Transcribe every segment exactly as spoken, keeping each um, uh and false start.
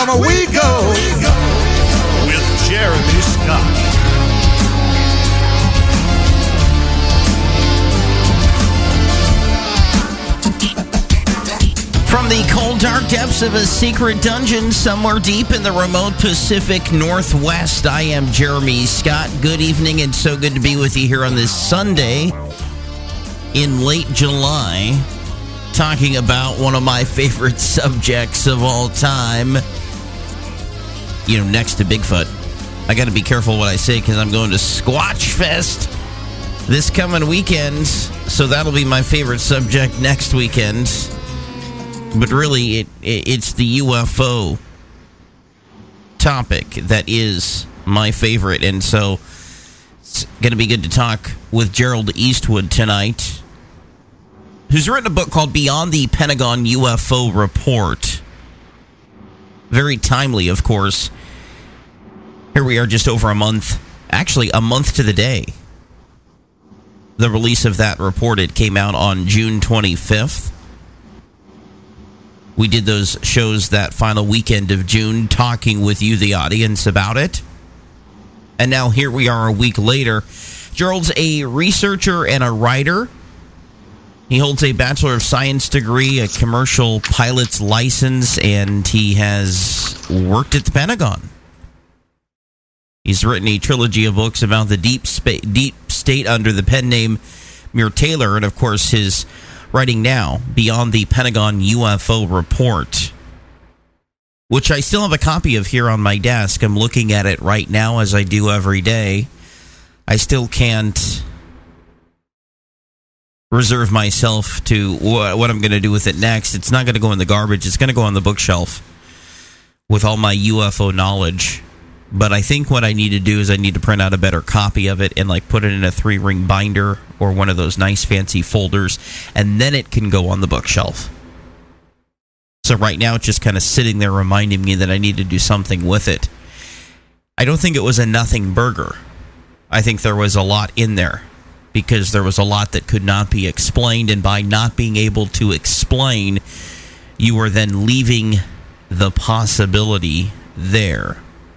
Mama, we go with Jeremy Scott. From the cold, dark depths of a secret dungeon somewhere deep in the remote Pacific Northwest, I am Jeremy Scott. Good evening, and so good to be with you here on this Sunday in late July, talking about one of my favorite subjects of all time. You know, next to Bigfoot. I got to be careful what I say because I'm going to Squatch Fest this coming weekend, so that'll be my favorite subject next weekend. But really, it, it it's the U F O topic that is my favorite. And so it's going to be good to talk with Gerald Eastwood tonight, who's written a book called Beyond the Pentagon U F O Report. Very timely, of course. Here we are just over a month, actually a month to the day. The release of that report, it came out on June twenty-fifth. We did those shows that final weekend of June, talking with you, the audience, about it. And now here we are a week later. Gerald's a researcher and a writer. He holds a Bachelor of Science degree, a commercial pilot's license, and he has worked at the Pentagon. He's written a trilogy of books about the deep, spa- deep state under the pen name Muir Taylor, and of course his writing now, Beyond the Pentagon U F O Report, which I still have a copy of here on my desk. I'm looking at it right now, as I do every day. I still can't reserve myself to wh- what I'm going to do with it next. It's not going to go in the garbage. It's going to go on the bookshelf with all my U F O knowledge. But I think what I need to do is I need to print out a better copy of it and like put it in a three-ring binder or one of those nice fancy folders, and then it can go on the bookshelf. So right now it's just kind of sitting there reminding me that I need to do something with it. I don't think it was a nothing burger. I think there was a lot in there because there was a lot that could not be explained, and by not being able to explain, you are then leaving the possibility there.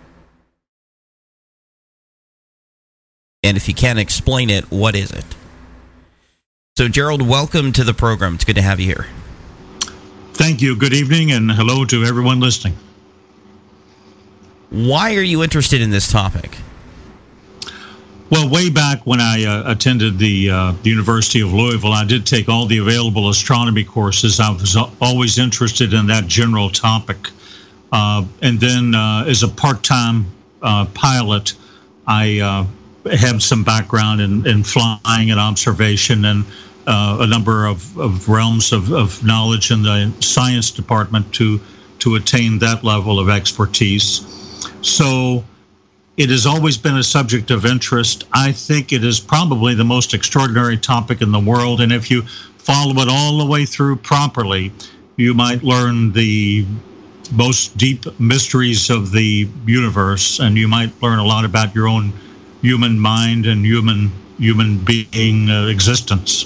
And if you can't explain it, what is it? So, Gerald, welcome to the program. It's good to have you here. Thank you. Good evening, and hello to everyone listening. Why are you interested in this topic? Well, way back when I uh, attended the, uh, the University of Louisville, I did take all the available astronomy courses. I was always interested in that general topic. Uh, and then uh, as a part-time uh, pilot, I... Uh, have some background in, in flying and observation and uh, a number of, of realms of, of knowledge in the science department to to attain that level of expertise. So it has always been a subject of interest. I think it is probably the most extraordinary topic in the world, and if you follow it all the way through properly, you might learn the most deep mysteries of the universe, and you might learn a lot about your own human mind and human human being uh, existence.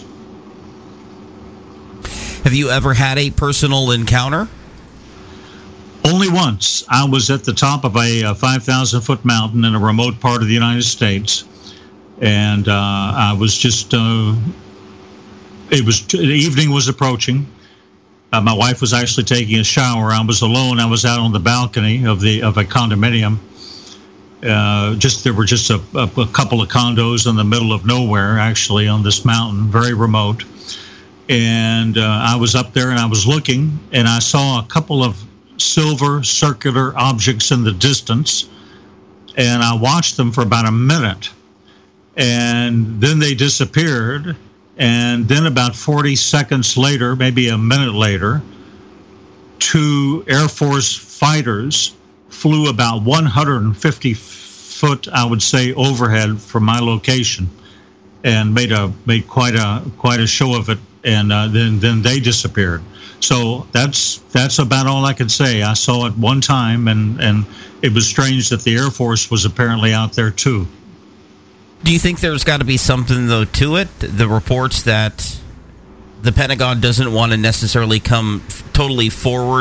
Have you ever had a personal encounter? Only once. I was at the top of a, a five thousand foot mountain in a remote part of the United States, and uh, I was just, uh, it was, the evening was approaching. Uh, my wife was actually taking a shower. I was alone. I was out on the balcony of the of a condominium. Uh, just there were just a, a, a couple of condos in the middle of nowhere, actually, on this mountain, very remote. And uh, I was up there and I was looking, and I saw a couple of silver circular objects in the distance, and I watched them for about a minute, and then they disappeared. And then about forty seconds later, maybe a minute later, two Air Force fighters flew about one hundred fifty foot, I would say, overhead from my location, and made a made quite a quite a show of it. And uh, then then they disappeared. So that's that's about all I could say. I saw it one time, and and it was strange that the Air Force was apparently out there too. Do you think there's got to be something, though, to it? The reports that the Pentagon doesn't want to necessarily come f- totally forward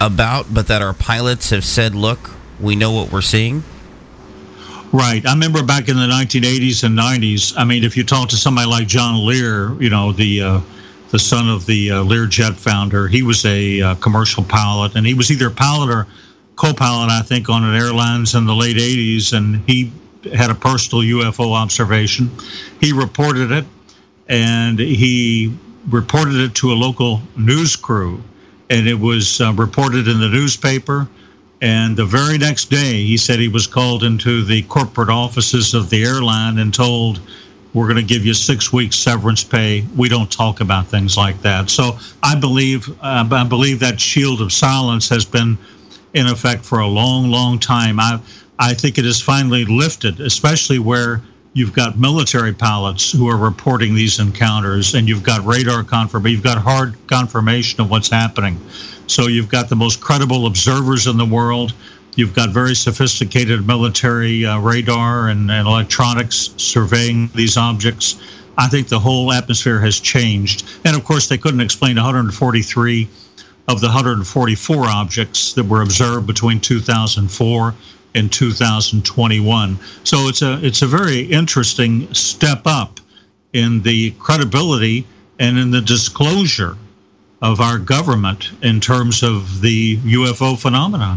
about, but that our pilots have said, look, we know what we're seeing? Right. I remember back in the nineteen eighties and nineties, I mean, if you talk to somebody like John Lear, you know, the uh, the son of the uh, Learjet founder, he was a uh, commercial pilot, and he was either pilot or co-pilot, I think, on an airlines in the late eighties, and he had a personal U F O observation. He reported it, and he reported it to a local news crew, and it was uh, reported in the newspaper. And the very next day, he said he was called into the corporate offices of the airline and told, we're going to give you six weeks severance pay. We don't talk about things like that. So I believe uh, I believe that shield of silence has been in effect for a long, long time. I I think it is finally lifted, especially where you've got military pilots who are reporting these encounters, and you've got radar confirmation, you've got hard confirmation of what's happening. So you've got the most credible observers in the world. You've got very sophisticated military uh, radar and, and electronics surveying these objects. I think the whole atmosphere has changed. And of course, they couldn't explain one hundred forty-three of the one hundred forty-four objects that were observed between two thousand four and two thousand twenty-one. So it's a it's a very interesting step up in the credibility and in the disclosure of our government in terms of the U F O phenomenon.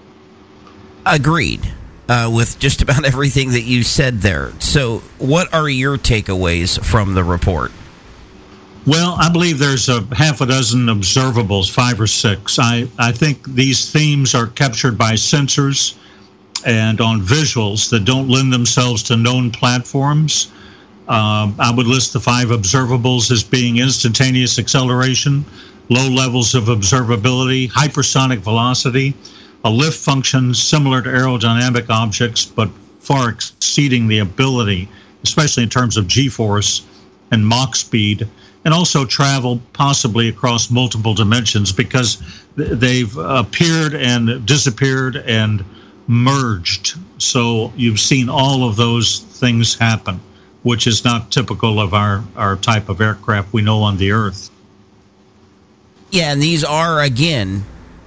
Agreed uh, with just about everything that you said there. So what are your takeaways from the report? Well, I believe there's a half a dozen observables, five or six. I, I think these themes are captured by sensors and on visuals that don't lend themselves to known platforms. Um, I would list the five observables as being instantaneous acceleration, low levels of observability, hypersonic velocity, a lift function similar to aerodynamic objects, but far exceeding the ability, especially in terms of G-force and Mach speed, and also travel possibly across multiple dimensions because they've appeared and disappeared and merged. So you've seen all of those things happen, which is not typical of our, our type of aircraft we know on the Earth. Yeah, and these are, again,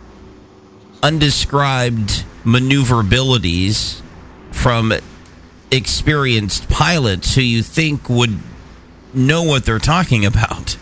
undescribed maneuverabilities from experienced pilots who you think would know what they're talking about.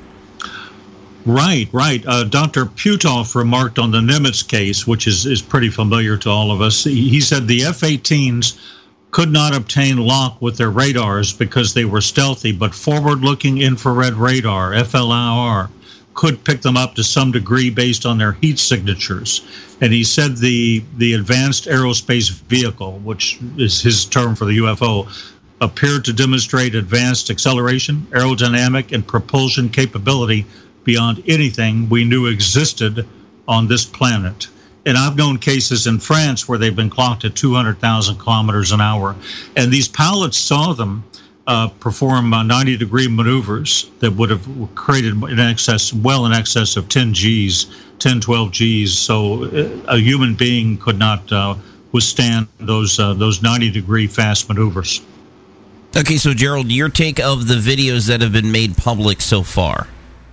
Right, right. Uh, Doctor Putoff remarked on the Nimitz case, which is, is pretty familiar to all of us. He, he said the F eighteens could not obtain lock with their radars because they were stealthy, but forward-looking infrared radar, F L I R, could pick them up to some degree based on their heat signatures. And he said the the advanced aerospace vehicle, which is his term for the U F O, appeared to demonstrate advanced acceleration, aerodynamic, and propulsion capability beyond anything we knew existed on this planet. And I've known cases in France where they've been clocked at two hundred thousand kilometers an hour. And these pilots saw them uh, perform uh, ninety degree maneuvers that would have created in excess, well in excess of ten Gs, ten, twelve Gs. So a human being could not uh, withstand those uh, those ninety degree fast maneuvers. Okay, so Gerald, your take of the videos that have been made public so far?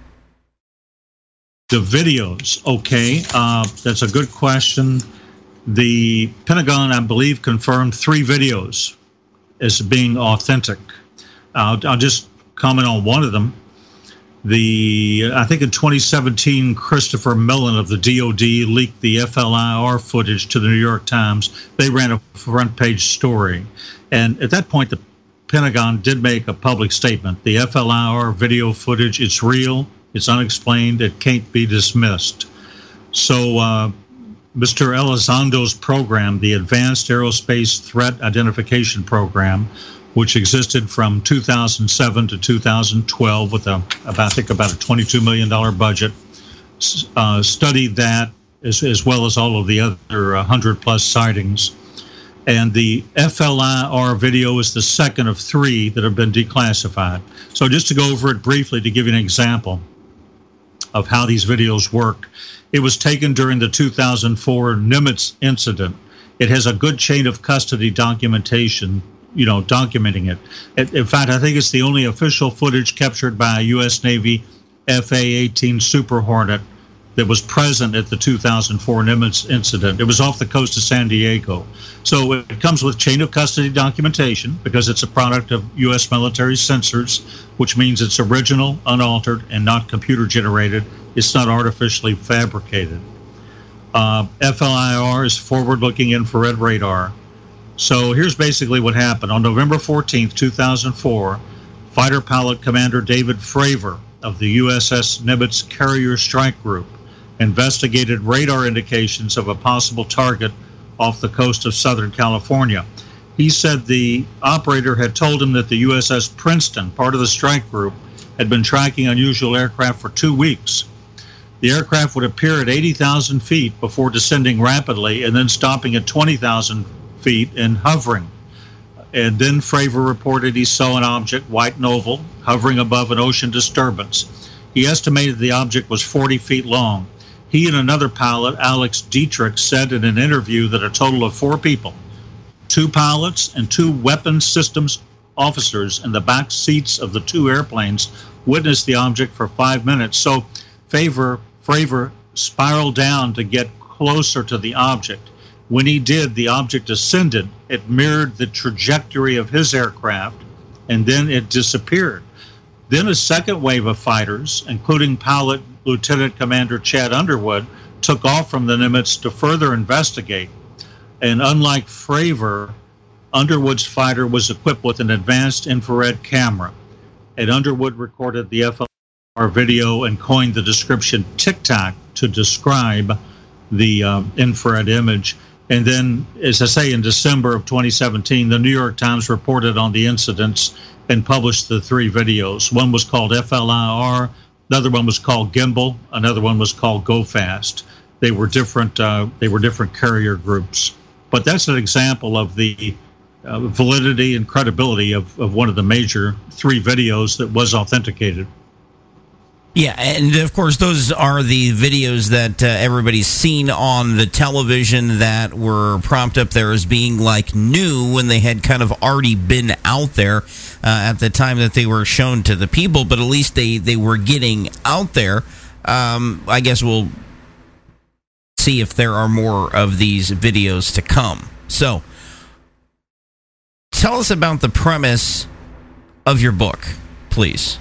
The videos, okay, uh, that's a good question. The Pentagon, I believe, confirmed three videos as being authentic. Uh, I'll just comment on one of them. The I think in twenty seventeen, Christopher Mellon of the D O D leaked the F L I R footage to the New York Times. They ran a front page story. And at that point, the Pentagon did make a public statement. The F L I R video footage, it's real, it's unexplained, it can't be dismissed. So uh, Mister Elizondo's program, the Advanced Aerospace Threat Identification Program, which existed from two thousand seven to two thousand twelve with a, about, I think about a twenty-two million dollars budget, uh, studied that as, as well as all of the other one hundred plus sightings. And the F L I R video is the second of three that have been declassified. So just to go over it briefly to give you an example of how these videos work, it was taken during the two thousand four Nimitz incident. It has a good chain of custody documentation, you know, documenting it. In fact, I think it's the only official footage captured by a U S Navy F A eighteen Super Hornet that was present at the two thousand four Nimitz incident. It was off the coast of San Diego. So it comes with chain of custody documentation because it's a product of U S military sensors, which means it's original, unaltered, and not computer generated. It's not artificially fabricated. Uh, F L I R is forward-looking infrared radar. So here's basically what happened. On November fourteenth, two thousand four, Fighter Pilot Commander David Fravor of the U S S Nimitz Carrier Strike Group investigated radar indications of a possible target off the coast of Southern California. He said the operator had told him that the U S S Princeton, part of the strike group, had been tracking unusual aircraft for two weeks. The aircraft would appear at eighty thousand feet before descending rapidly and then stopping at twenty thousand feet and hovering. And then Fravor reported he saw an object, white and oval, hovering above an ocean disturbance. He estimated the object was forty feet long. He and another pilot, Alex Dietrich, said in an interview that a total of four people, two pilots and two weapons systems officers in the back seats of the two airplanes, witnessed the object for five minutes. So Fravor, Fravor spiraled down to get closer to the object. When he did, the object ascended. It mirrored the trajectory of his aircraft, and then it disappeared. Then a second wave of fighters, including pilot Lieutenant Commander Chad Underwood, took off from the Nimitz to further investigate. And unlike Fravor, Underwood's fighter was equipped with an advanced infrared camera. And Underwood recorded the F L I R video and coined the description Tic Tac to describe the uh, infrared image. And then, as I say, in December of twenty seventeen, the New York Times reported on the incidents and published the three videos. One was called F L I R, another one was called Gimbal, another one was called Go Fast. They were different. Uh, they were different carrier groups. But that's an example of the uh, validity and credibility of, of one of the major three videos that was authenticated. Yeah, and of course, those are the videos that uh, everybody's seen on the television that were propped up there as being like new when they had kind of already been out there uh, at the time that they were shown to the people, but at least they, they were getting out there. Um, I guess we'll see if there are more of these videos to come. So, tell us about the premise of your book, please.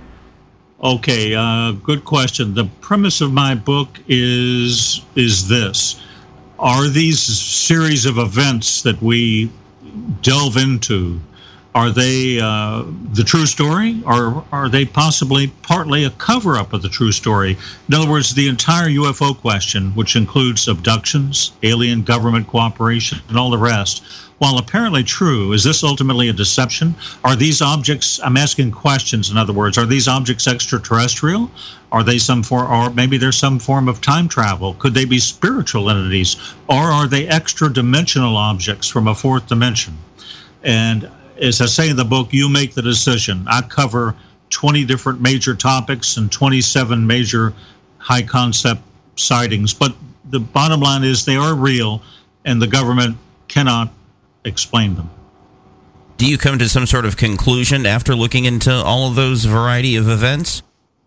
Okay, uh, good question. The premise of my book is is this. Are these series of events that we delve into, are they uh, the true story, or are they possibly partly a cover-up of the true story? In other words, the entire U F O question, which includes abductions, alien government cooperation, and all the rest, while apparently true, is this ultimately a deception? Are these objects, I'm asking questions, in other words, are these objects extraterrestrial? Are they some form, or maybe there's some form of time travel? Could they be spiritual entities? Or are they extra-dimensional objects from a fourth dimension? And as I say in the book, you make the decision. I cover twenty different major topics and twenty-seven major high-concept sightings. But the bottom line is they are real, and the government cannot explain them. Do you come to some sort of conclusion after looking into all of those variety of events?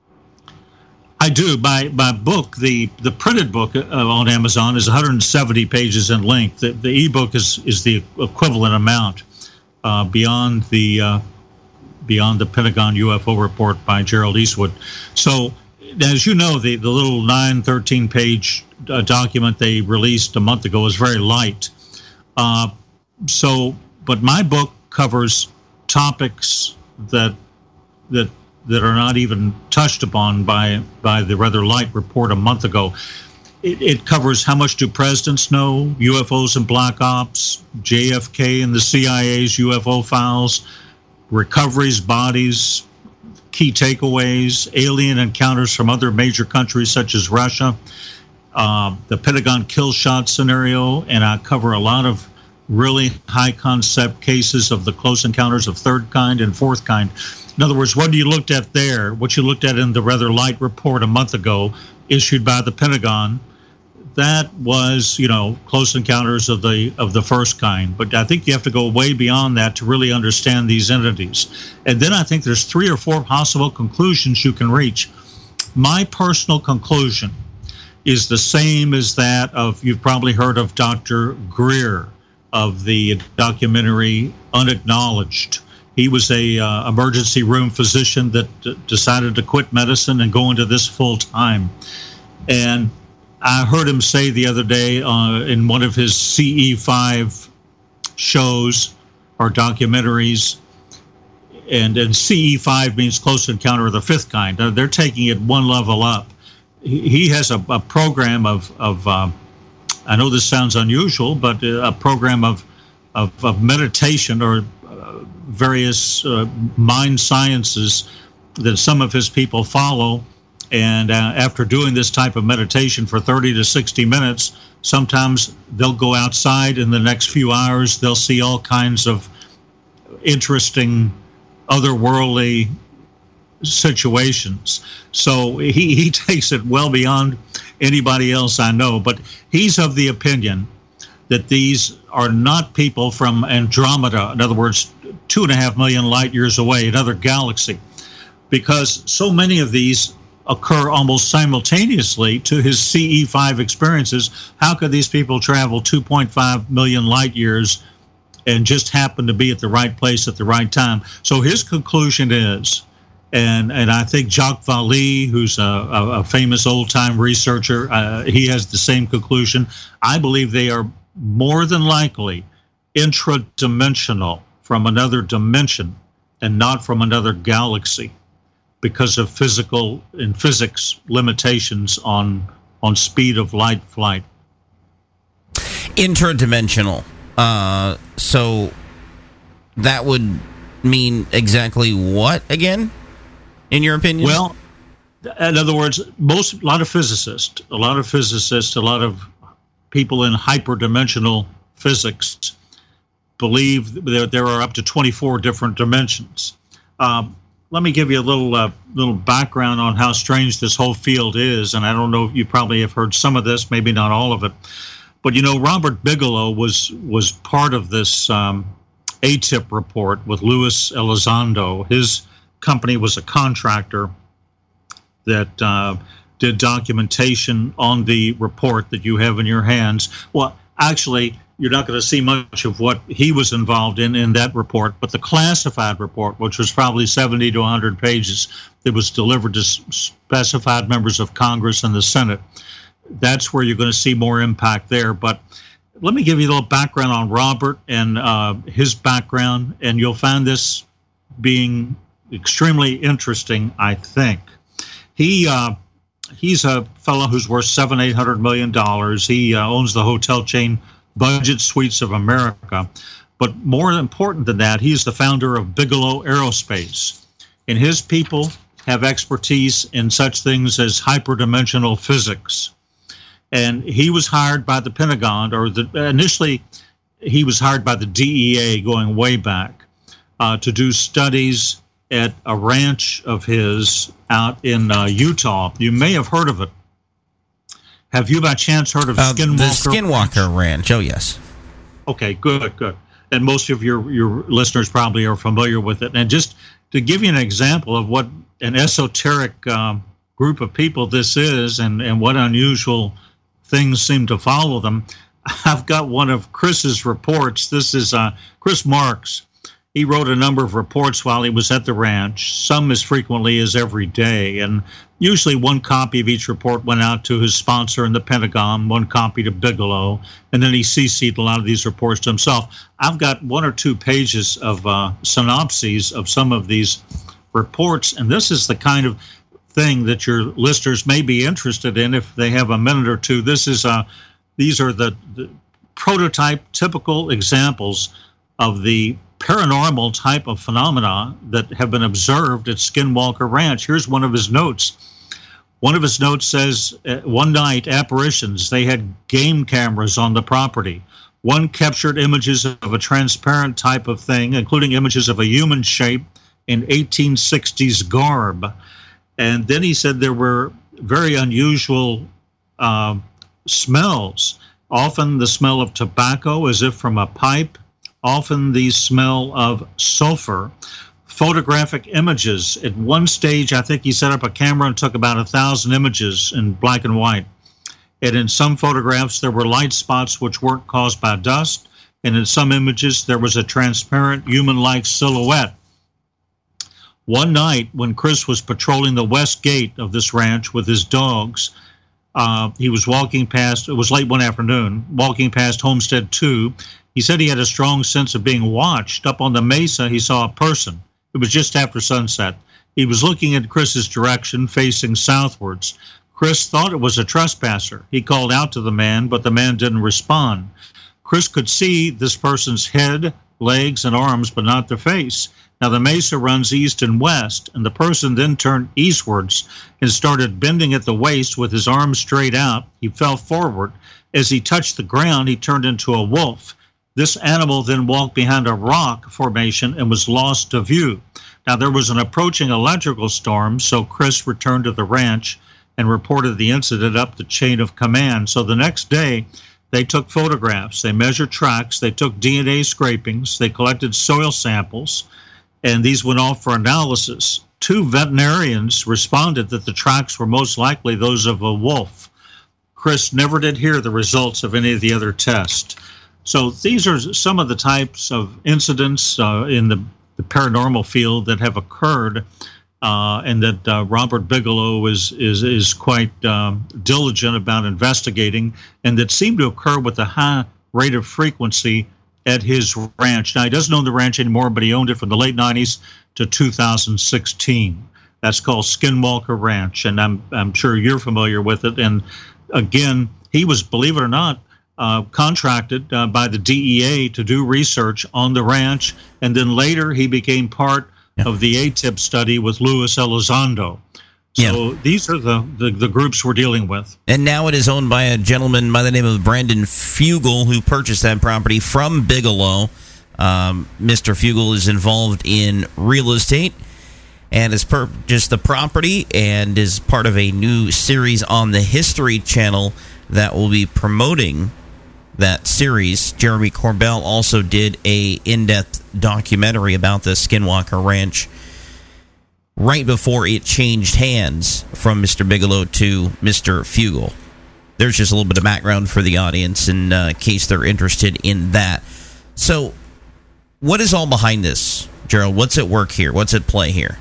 I do. My my book, the the printed book uh, on Amazon, is one hundred seventy pages in length. The, the ebook is is the equivalent amount, uh, beyond the uh, beyond the Pentagon U F O report by Gerald Eastwood. So, as you know, the the little nine, thirteen page uh, document they released a month ago is very light. Uh, So, but my book covers topics that that that are not even touched upon by by the rather light report a month ago. It, it covers how much do presidents know, U F Os and black ops, J F K and the C I A's U F O files, recoveries, bodies, key takeaways, alien encounters from other major countries such as Russia, uh, the Pentagon kill shot scenario, and I cover a lot of really high concept cases of the close encounters of third kind and fourth kind. In other words, what you looked at there, what you looked at in the rather light report a month ago issued by the Pentagon, that was, you know, close encounters of the of the first kind. But I think you have to go way beyond that to really understand these entities. And then I think there's three or four possible conclusions you can reach. My personal conclusion is the same as that of, you've probably heard of Doctor Greer of the documentary Unacknowledged. He was a uh, emergency room physician that d- decided to quit medicine and go into this full time. And I heard him say the other day uh, in one of his C E five shows or documentaries, and, and C E five means Close Encounter of the Fifth Kind. They're taking it one level up. He has a, a program of, of uh, I know this sounds unusual, but a program of, of, of meditation or uh, various uh, mind sciences that some of his people follow. And uh, after doing this type of meditation for thirty to sixty minutes, sometimes they'll go outside in the next few hours. They'll see all kinds of interesting, otherworldly situations. So he, he takes it well beyond anybody else I know. But he's of the opinion that these are not people from Andromeda, in other words, two and a half million light years away, another galaxy, because so many of these occur almost simultaneously to his C E five experiences. How could these people travel two point five million light years and just happen to be at the right place at the right time? So his conclusion is, and and I think Jacques Vallée, who's a, a, a famous old-time researcher, uh, he has the same conclusion. I believe they are more than likely intradimensional, from another dimension and not from another galaxy, because of physical and physics limitations on on speed of light flight. Interdimensional. Uh, so that would mean exactly what again, in your opinion? Well, in other words, most a lot of physicists, a lot of physicists, a lot of people in hyperdimensional physics believe that there are up to twenty-four different dimensions. Um, Let me give you a little uh, little background on how strange this whole field is, and I don't know if you probably have heard some of this, maybe not all of it. But you know, Robert Bigelow was was part of this um, A T I P report with Luis Elizondo. His company was a contractor that uh, did documentation on the report that you have in your hands. Well, actually, you're not going to see much of what he was involved in in that report, but the classified report, which was probably seventy to one hundred pages, that was delivered to specified members of Congress and the Senate, that's where you're going to see more impact there. But let me give you a little background on Robert and uh, his background, and you'll find this being extremely interesting, I think. He uh, he's a fellow who's worth seven, eight hundred million dollars. He uh, owns the hotel chain Budget Suites of America. But more important than that, he's the founder of Bigelow Aerospace. And his people have expertise in such things as hyperdimensional physics. And he was hired by the Pentagon, or the, initially he was hired by the D E A going way back, uh, to do studies at a ranch of his out in uh, Utah. You may have heard of it. Have you by chance heard of uh, Skinwalker? The Skinwalker Ranch? Oh, yes. Okay, good, good. And most of your, your listeners probably are familiar with it. And just to give you an example of what an esoteric um, group of people this is, and, and what unusual things seem to follow them, I've got one of Chris's reports. This is uh, Chris Marks. He wrote a number of reports while he was at the ranch, some as frequently as every day. And usually one copy of each report went out to his sponsor in the Pentagon, one copy to Bigelow, and then he C C'd a lot of these reports to himself. I've got one or two pages of uh, synopses of some of these reports, and this is the kind of thing that your listeners may be interested in if they have a minute or two. This is uh, these are the, the prototype, typical examples of the paranormal type of phenomena that have been observed at Skinwalker Ranch. Here's one of his notes. One of his notes says, uh, one night, apparitions, they had game cameras on the property. One captured images of a transparent type of thing, including images of a human shape in eighteen sixties garb. And then he said there were very unusual uh, smells, often the smell of tobacco as if from a pipe, often the smell of sulfur, photographic images. At one stage, I think he set up a camera and took about a thousand images in black and white. And in some photographs, there were light spots which weren't caused by dust. And in some images, there was a transparent human-like silhouette. One night, when Chris was patrolling the west gate of this ranch with his dogs, uh, he was walking past, it was late one afternoon, walking past Homestead two. He said he had a strong sense of being watched. Up on the mesa, he saw a person. It was just after sunset. He was looking in Chris's direction, facing southwards. Chris thought it was a trespasser. He called out to the man, but the man didn't respond. Chris could see this person's head, legs, and arms, but not the face. Now, the mesa runs east and west, and the person then turned eastwards and started bending at the waist with his arms straight out. He fell forward. As he touched the ground, he turned into a wolf. This animal then walked behind a rock formation and was lost to view. Now, there was an approaching electrical storm, so Chris returned to the ranch and reported the incident up the chain of command. So the next day, they took photographs, they measured tracks, they took D N A scrapings, they collected soil samples, and these went off for analysis. Two veterinarians responded that the tracks were most likely those of a wolf. Chris never did hear the results of any of the other tests. So these are some of the types of incidents uh, in the, the paranormal field that have occurred, uh, and that uh, Robert Bigelow is is is quite um, diligent about investigating, and that seem to occur with a high rate of frequency at his ranch. Now, he doesn't own the ranch anymore, but he owned it from the late nineties to two thousand sixteen. That's called Skinwalker Ranch, and I'm I'm sure you're familiar with it. And again, he was, believe it or not, uh, contracted uh, by the D E A to do research on the ranch, and then later he became part yeah. of the A T I P study with Luis Elizondo. So yeah. these are the, the, the groups we're dealing with. And now it is owned by a gentleman by the name of Brandon Fugel, who purchased that property from Bigelow. Um, Mister Fugel is involved in real estate and has purchased the property and is part of a new series on the History Channel that will be promoting that series. Jeremy Corbell also did a in-depth documentary about the Skinwalker Ranch right before it changed hands from Mister Bigelow to Mister Fugel. There's just a little bit of background for the audience in uh, case they're interested in that. So, what is all behind this, Gerald? What's at work here? What's at play here?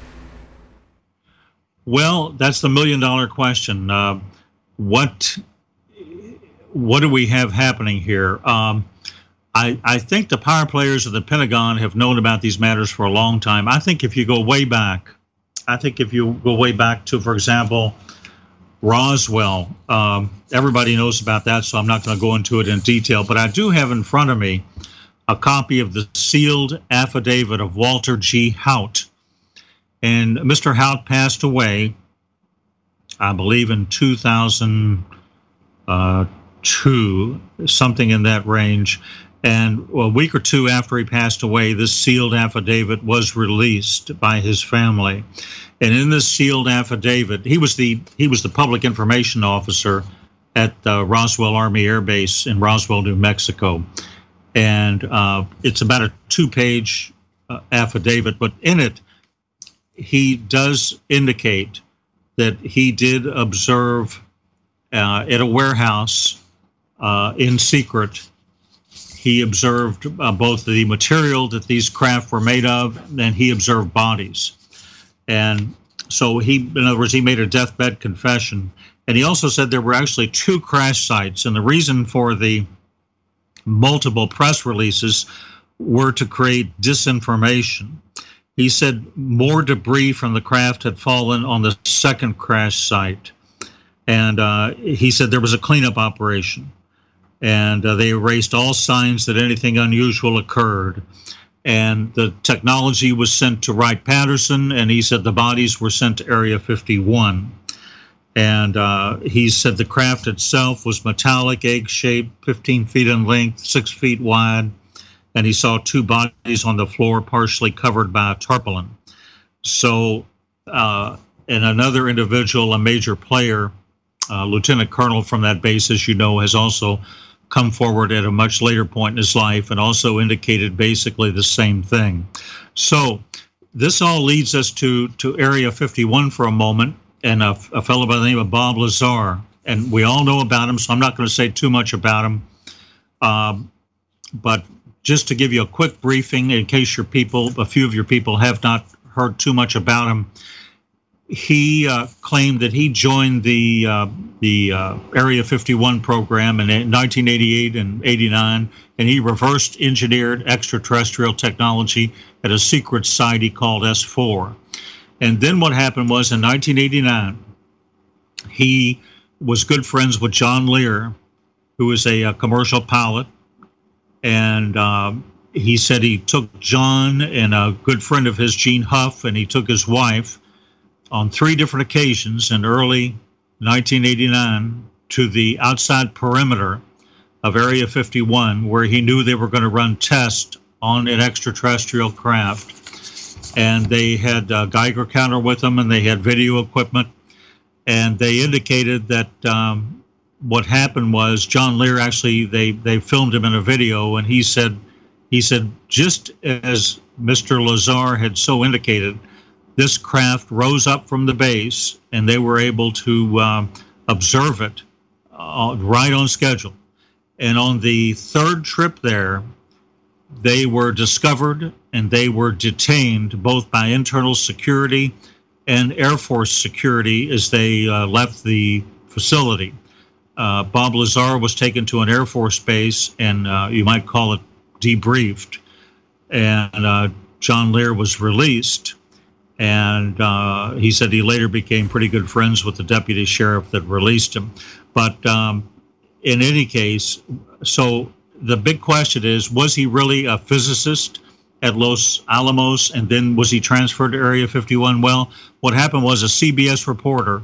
Well, that's the million-dollar question. Uh, what what do we have happening here? Um, I, I think the power players of the Pentagon have known about these matters for a long time. I think if you go way back, I think if you go way back to, for example, Roswell, um, everybody knows about that, so I'm not going to go into it in detail. But I do have in front of me a copy of the sealed affidavit of Walter G. Haut. And Mister Haut passed away, I believe, in two thousand two, something in that range. And a week or two after he passed away, this sealed affidavit was released by his family. And in this sealed affidavit, he was the he was the public information officer at uh, Roswell Army Air Base in Roswell, New Mexico. And uh, it's about a two-page uh, affidavit, but in it, he does indicate that he did observe uh, at a warehouse uh, in secret. He observed uh, both the material that these craft were made of, and he observed bodies. And so he, in other words, he made a deathbed confession. And he also said there were actually two crash sites, and the reason for the multiple press releases were to create disinformation. He said more debris from the craft had fallen on the second crash site. And uh, he said there was a cleanup operation. And uh, they erased all signs that anything unusual occurred. And the technology was sent to Wright-Patterson, and he said the bodies were sent to Area fifty-one. And uh, he said the craft itself was metallic, egg-shaped, fifteen feet in length, six feet wide, and he saw two bodies on the floor partially covered by a tarpaulin. So, uh, and another individual, a major player, uh, lieutenant colonel from that base, as you know, has also come forward at a much later point in his life and also indicated basically the same thing. So this all leads us to, to Area fifty-one for a moment, and a, a fellow by the name of Bob Lazar and we all know about him, so I'm not going to say too much about him. Um, but just to give you a quick briefing, in case your people, a few of your people have not heard too much about him, he uh, claimed that he joined the uh, the uh, Area fifty-one program in nineteen eighty-eight and eighty-nine, and he reversed engineered extraterrestrial technology at a secret site he called S four. And then what happened was in nineteen eighty-nine, he was good friends with John Lear, who is a, a commercial pilot, and um, he said he took John and a good friend of his, Gene Huff, and he took his wife on three different occasions in early nineteen eighty-nine to the outside perimeter of Area fifty-one, where he knew they were going to run tests on an extraterrestrial craft. And they had a Geiger counter with them, and they had video equipment. And they indicated that um, what happened was John Lear actually, they, they filmed him in a video, and he said, he said, just as Mister Lazar had so indicated, this craft rose up from the base, and they were able to um, observe it uh, right on schedule. And on the third trip there, they were discovered and they were detained both by internal security and Air Force security as they uh, left the facility. Uh, Bob Lazar was taken to an Air Force base, and uh, you might call it debriefed. And uh, John Lear was released. And uh, he said he later became pretty good friends with the deputy sheriff that released him. But um, in any case, so the big question is, was he really a physicist at Los Alamos, and then was he transferred to Area fifty-one? Well, what happened was a C B S reporter,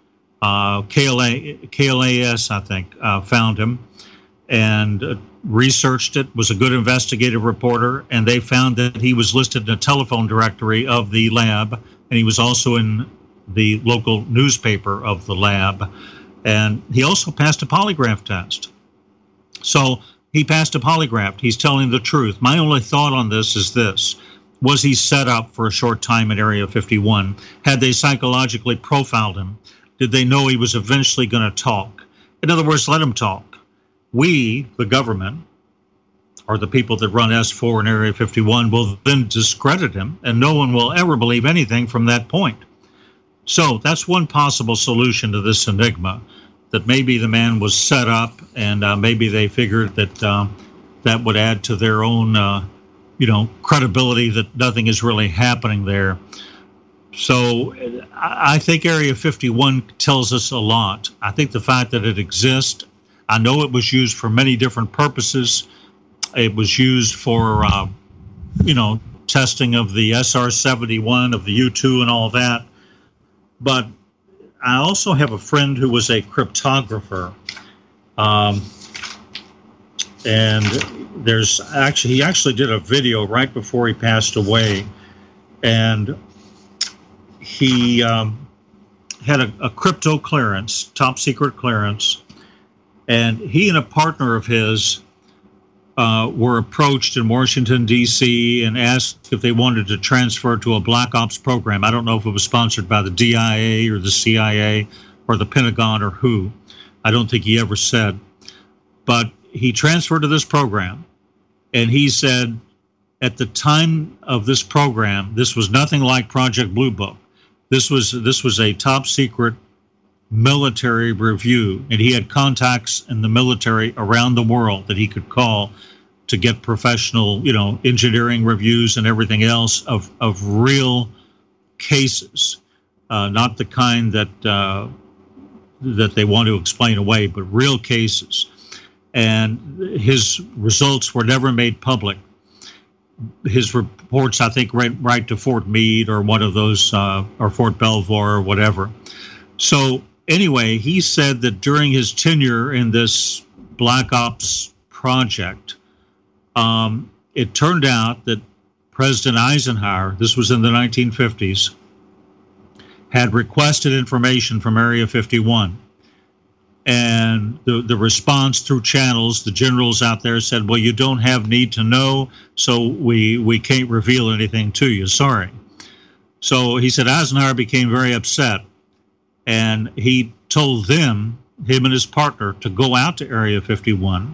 uh, K L A, K L A S, I think, uh, found him and uh, researched it, was a good investigative reporter, and they found that he was listed in a telephone directory of the lab, and he was also in the local newspaper of the lab, and he also passed a polygraph test. So he passed a polygraph. He's telling the truth. My only thought on this is this. Was he set up for a short time in Area fifty-one? Had they psychologically profiled him? Did they know he was eventually going to talk? In other words, let him talk. We, the government, or the people that run S four in Area fifty-one, will then discredit him, and no one will ever believe anything from that point. So that's one possible solution to this enigma, that maybe the man was set up, and uh, maybe they figured that uh, that would add to their own, uh, you know, credibility that nothing is really happening there. So I think Area fifty-one tells us a lot. I think the fact that it exists, I know it was used for many different purposes. It was used for, uh, you know, testing of the S R seventy-one, of the U two and all that. But I also have a friend who was a cryptographer. Um, and there's actually, he actually did a video right before he passed away. And he um, had a, a crypto clearance, top secret clearance. And he and a partner of his uh, were approached in Washington, D C, and asked if they wanted to transfer to a Black Ops program. I don't know if it was sponsored by the D I A or the C I A or the Pentagon or who. I don't think he ever said. But he transferred to this program, and he said at the time of this program, this was nothing like Project Blue Book. This was this was a top secret military review, and he had contacts in the military around the world that he could call to get professional, you know, engineering reviews and everything else of of real cases, uh, not the kind that uh, that they want to explain away, but real cases. And his results were never made public. His reports, I think, right right to Fort Meade or one of those, uh, or Fort Belvoir or whatever. So anyway, he said that during his tenure in this Black Ops project, um, it turned out that President Eisenhower, this was in the nineteen fifties, had requested information from Area fifty-one. And the, the response through channels, the generals out there said, well, you don't have need to know, so we, we can't reveal anything to you. Sorry. So he said Eisenhower became very upset. And he told them him and his partner, to go out to Area fifty-one.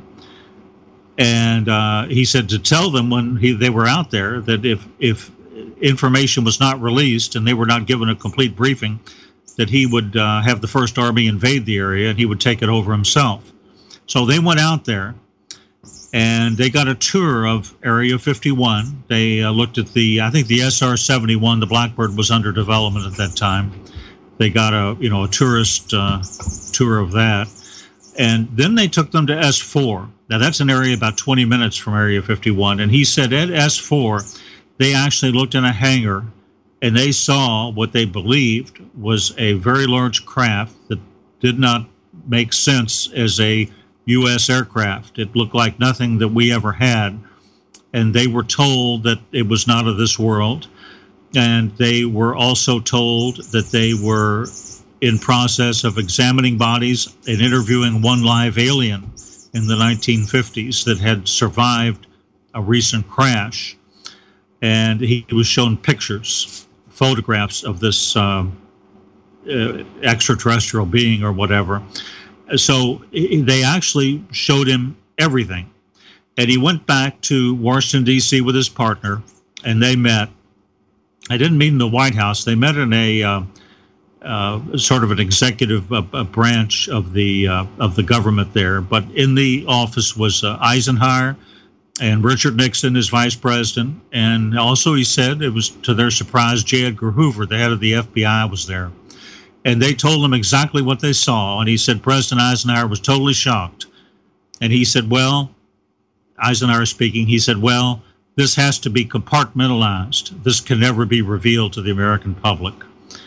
And uh, he said to tell them when he, they were out there that if if information was not released and they were not given a complete briefing, that he would uh, have the First Army invade the area and he would take it over himself. So they went out there and they got a tour of Area fifty-one. They uh, looked at the, I think the S R seventy-one, the Blackbird, was under development at that time. They got a, you know, a tourist uh, tour of that. And then they took them to S four. Now, that's an area about twenty minutes from Area fifty-one. And he said at S four, they actually looked in a hangar and they saw what they believed was a very large craft that did not make sense as a U S aircraft. It looked like nothing that we ever had. And they were told that it was not of this world. And they were also told that they were in process of examining bodies and interviewing one live alien in the nineteen fifties that had survived a recent crash. And he was shown pictures, photographs of this um, uh, extraterrestrial being or whatever. So they actually showed him everything. And he went back to Washington, D C with his partner, and they met. I didn't meet in the White House. They met in a uh, uh, sort of an executive uh, uh, branch of the uh, of the government there. But in the office was uh, Eisenhower and Richard Nixon as vice president. And also he said, it was to their surprise, J. Edgar Hoover, the head of the F B I, was there. And they told him exactly what they saw. And he said President Eisenhower was totally shocked. And he said, well, Eisenhower speaking, he said, well, this has to be compartmentalized. This can never be revealed to the American public.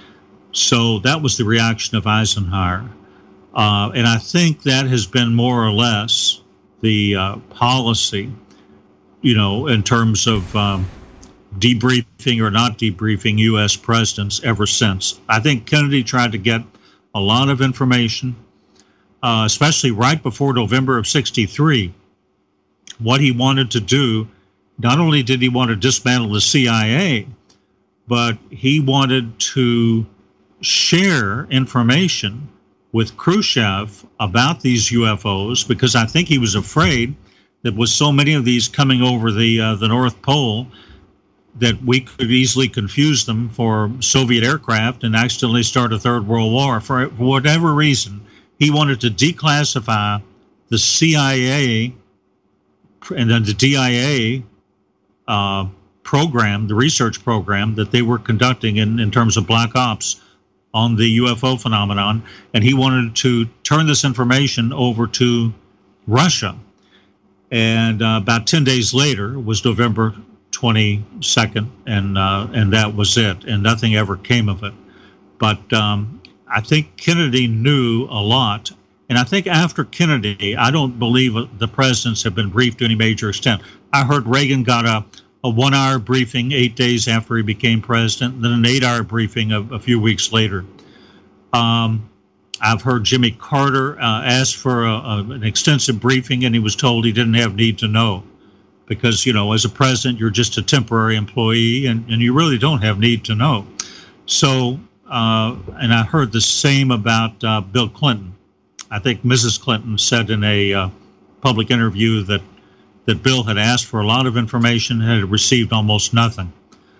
So that was the reaction of Eisenhower. Uh, and I think that has been more or less the uh, policy, you know, in terms of um, debriefing or not debriefing U S presidents ever since. I think Kennedy tried to get a lot of information, uh, especially right before November of sixty-three. What he wanted to do, not only did he want to dismantle the C I A, but he wanted to share information with Khrushchev about these U F Os, because I think he was afraid that with so many of these coming over the uh, the North Pole, that we could easily confuse them for Soviet aircraft and accidentally start a third world war. For whatever reason, he wanted to declassify the C I A and then the D I A uh, program, the research program that they were conducting in, in terms of black ops on the U F O phenomenon, and he wanted to turn this information over to Russia. And uh, about ten days later was November twenty-second, and uh, and that was it, and nothing ever came of it. But um, I think Kennedy knew a lot, and I think after Kennedy, I don't believe the presidents have been briefed to any major extent. I heard Reagan got a, a one-hour briefing eight days after he became president, then an eight-hour briefing a, a few weeks later. Um, I've heard Jimmy Carter uh, ask for a, a, an extensive briefing, and he was told he didn't have need to know. Because, you know, as a president, you're just a temporary employee, and, and you really don't have need to know. So, uh, and I heard the same about uh, Bill Clinton. I think Missus Clinton said in a uh, public interview that, that Bill had asked for a lot of information and had received almost nothing.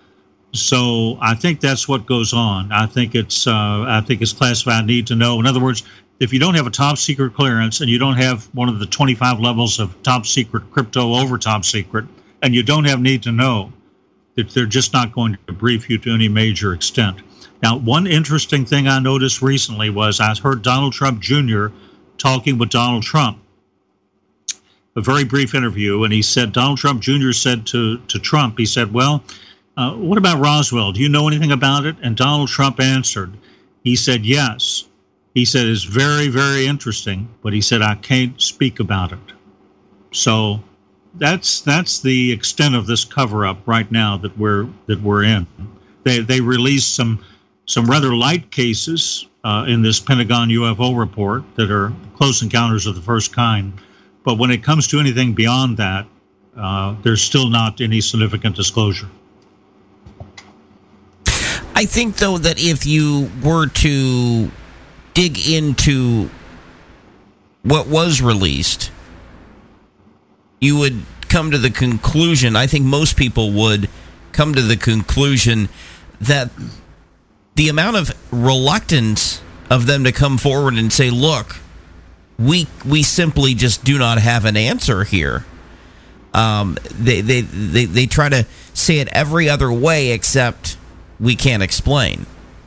So I think that's what goes on. I think it's uh, I think it's classified need to know. In other words, if you don't have a top secret clearance and you don't have one of the twenty-five levels of top secret crypto over top secret, and you don't have need to know, that they're just not going to brief you to any major extent. Now, one interesting thing I noticed recently was I heard Donald Trump Junior talking with Donald Trump, a very brief interview, and he said, Donald Trump Junior said to, to Trump, he said, well, uh, what about Roswell? Do you know anything about it? And Donald Trump answered. He said, yes. He said, it's very, very interesting, but he said, I can't speak about it. So that's that's the extent of this cover-up right now that we're that we're in. They they released some some rather light cases uh, in this Pentagon U F O report that are close encounters of the first kind. But when it comes to anything beyond that, uh, there's still not any significant disclosure. I think, though, that if you were to dig into what was released, you would come to the conclusion, I think most people would come to the conclusion that the amount of reluctance of them to come forward and say, look, we we simply just do not have an answer here. Um, they, they, they, they try to say it every other way except we can't explain.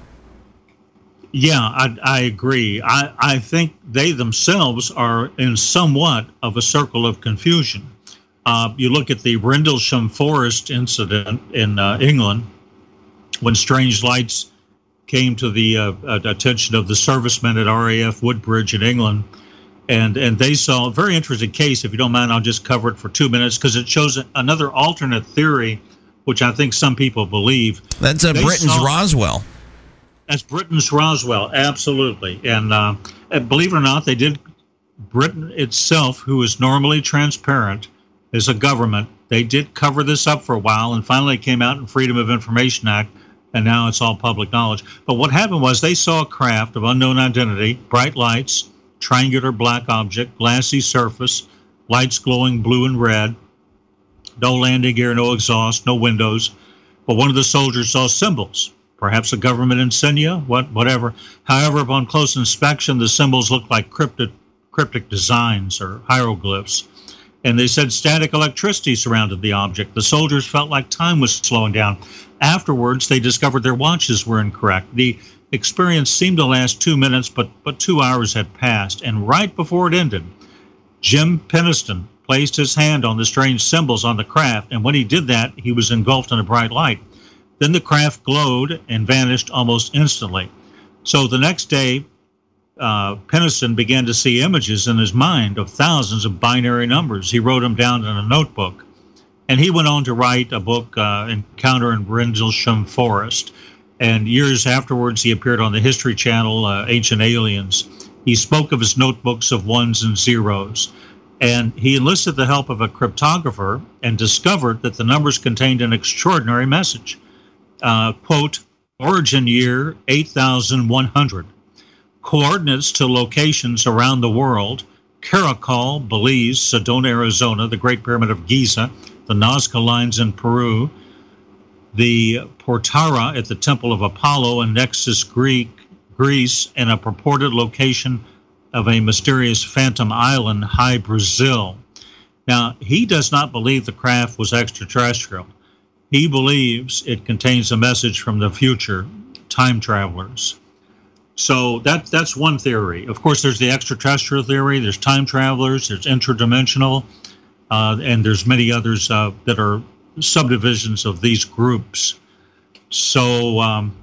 Yeah, I, I agree. I, I think they themselves are in somewhat of a circle of confusion. Uh, you look at the Rendlesham Forest incident in uh, England, when strange lights came to the uh, attention of the servicemen at R A F Woodbridge in England, and and they saw a very interesting case. If you don't mind, I'll just cover it for two minutes because it shows another alternate theory, which I think some people believe. That's uh, Britain's saw, Roswell. That's Britain's Roswell, absolutely. And, uh, and believe it or not, they did. Britain itself, who is normally transparent, as a government, they did cover this up for a while, and finally it came out in Freedom of Information Act, and now it's all public knowledge. But what happened was they saw a craft of unknown identity, bright lights, triangular black object, glassy surface, lights glowing blue and red, no landing gear, no exhaust, no windows. But one of the soldiers saw symbols, perhaps a government insignia, what, whatever. However, upon close inspection, the symbols looked like cryptic, cryptic designs or hieroglyphs. And they said static electricity surrounded the object. The soldiers felt like time was slowing down. Afterwards, they discovered their watches were incorrect. The experience seemed to last two minutes, but, but two hours had passed. And right before it ended, Jim Penniston placed his hand on the strange symbols on the craft. And when he did that, he was engulfed in a bright light. Then the craft glowed and vanished almost instantly. So the next day, Uh, Penniston began to see images in his mind of thousands of binary numbers. He wrote them down in a notebook. And he went on to write a book, uh, Encounter in Rendlesham Forest. And years afterwards, he appeared on the History Channel, uh, Ancient Aliens. He spoke of his notebooks of ones and zeros. And he enlisted the help of a cryptographer and discovered that the numbers contained an extraordinary message. Uh, quote, origin year eight thousand one hundred. Coordinates to locations around the world: Caracol, Belize, Sedona, Arizona, the Great Pyramid of Giza, the Nazca Lines in Peru, the Portara at the Temple of Apollo in Nexus, Greek, Greece, and a purported location of a mysterious phantom island, High Brazil. Now, he does not believe the craft was extraterrestrial. He believes it contains a message from the future, time travelers. So that that's one theory. Of course, there's the extraterrestrial theory. There's time travelers. There's interdimensional, uh, and there's many others uh, that are subdivisions of these groups. So um,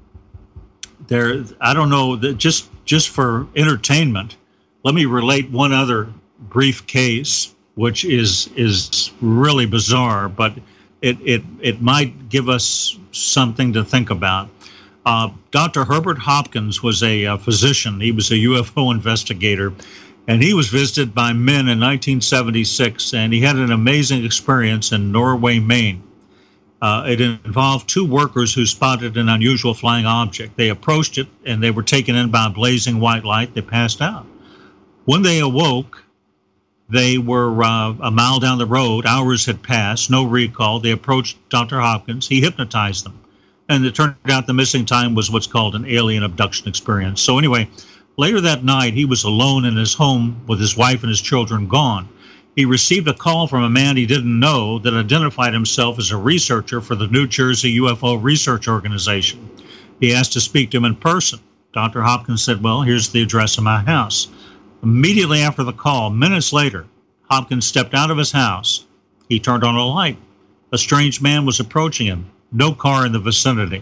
there, I don't know. That just just for entertainment, let me relate one other brief case, which is is really bizarre, but it it it might give us something to think about. Uh, Doctor Herbert Hopkins was a, a physician. He was a U F O investigator, and he was visited by men in nineteen seventy-six, and he had an amazing experience in Norway, Maine. Uh, it involved two workers who spotted an unusual flying object. They approached it, and they were taken in by a blazing white light. They passed out. When they awoke, they were uh, a mile down the road. Hours had passed, no recall. They approached Doctor Hopkins. He hypnotized them. And it turned out the missing time was what's called an alien abduction experience. So anyway, later that night, he was alone in his home with his wife and his children gone. He received a call from a man he didn't know that identified himself as a researcher for the New Jersey U F O Research Organization. He asked to speak to him in person. Doctor Hopkins said, well, here's the address of my house. Immediately after the call, minutes later, Hopkins stepped out of his house. He turned on a light. A strange man was approaching him. No car in the vicinity.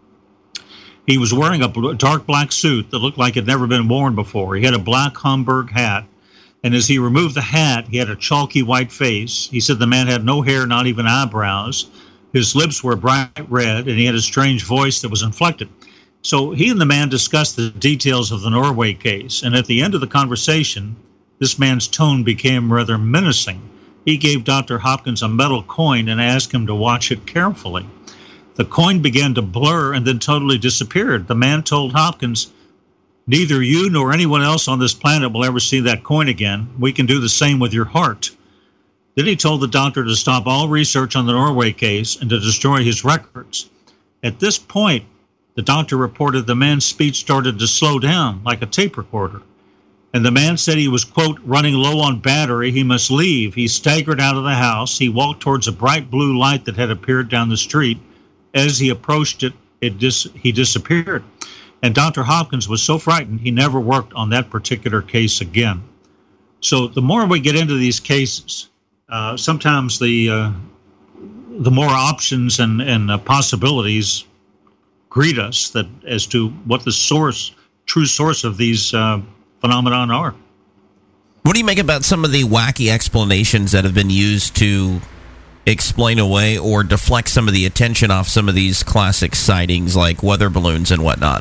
He was wearing a dark black suit that looked like it had never been worn before. He had a black Homburg hat, and as he removed the hat, he had a chalky white face. He said the man had no hair, not even eyebrows. His lips were bright red, and he had a strange voice that was inflected. So he and the man discussed the details of the Norway case, and at the end of the conversation, this man's tone became rather menacing. He gave Doctor Hopkins a metal coin and asked him to watch it carefully. The coin began to blur and then totally disappeared. The man told Hopkins, Neither you nor anyone else on this planet will ever see that coin again. We can do the same with your heart. Then he told the doctor to stop all research on the Norway case and to destroy his records. At this point, the doctor reported the man's speech started to slow down like a tape recorder. And the man said he was, quote, running low on battery. He must leave. He staggered out of the house. He walked towards a bright blue light that had appeared down the street. As he approached it, it dis- he disappeared. And Doctor Hopkins was so frightened, he never worked on that particular case again. So the more we get into these cases, uh, sometimes the uh, the more options and, and uh, possibilities greet us that as to what the source, true source of these uh, phenomenon are. What do you make about some of the wacky explanations that have been used to explain away or deflect some of the attention off some of these classic sightings like weather balloons and whatnot?